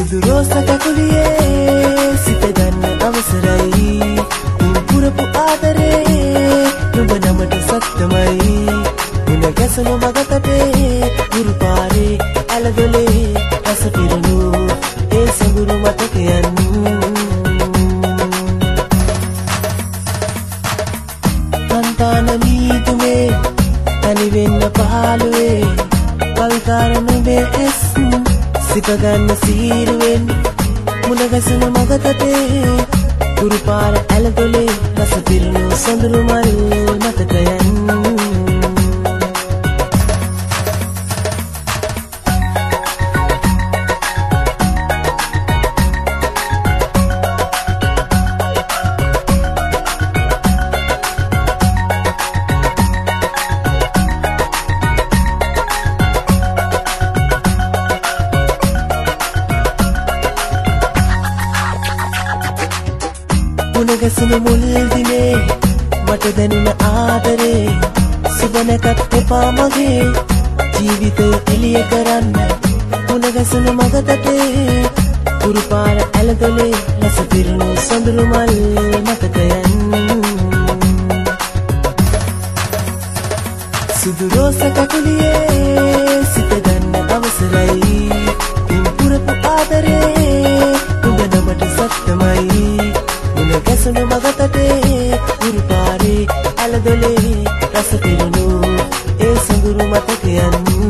සුදු රෝස කකුලියේ සිත ගන්න අවසරයි පුරපු ආදරේ නුඹ නමට සත්‍යමයි උන ගැසුණු මගතටේ උරු පාරේ ඇලදොලේ රස පිරුණු ඒ සඟුරු මතකයන් කන්තාන මීදුමේ තනි වෙන්න පහළුවේ කවිකාරණ බේස් සිත ගන්න සීරුවෙන් මුණ ගැසුණු මගතටේ උරු පාර ඇලදොලේ රස පිරුණු සඳුරු මල් මතකයන් මුණගැසුණු මුල් දිනේ මට දැනුණ ආදරේ සුබ නැතත් එපා මගේ ජීවිතය එළිය කරන්න මුණගැසුණු මගතටේ උරු පාර ඇලදොලේ රස පිරුණු සඳුරු මල් මතකයන් සුදු රෝස කකුලියේ සිත ගන්න අවසරයි පුරපු ආදරේ නුඹ නමට සත්‍යමයි ගැසුණු මගතටේ උරු පාරේ ඇලදොලේ රස පිරුණු ඒ සඟුරු මතකයන්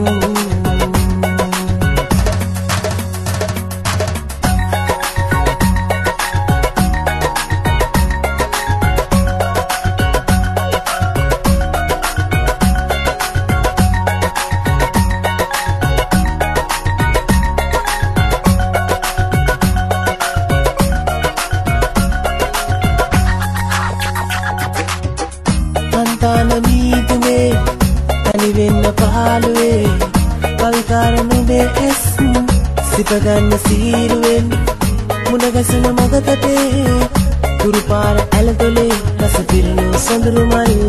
කන්තාන මීදුමේ තනි වෙන්න පහළුවේ කවිකාරණ බේස් සිත ගන්න සීරුවෙන් මුණ ගැසුණු මගතටේ උරු පාර ඇලදොලේ රස පිරුණු සඳුරු මල්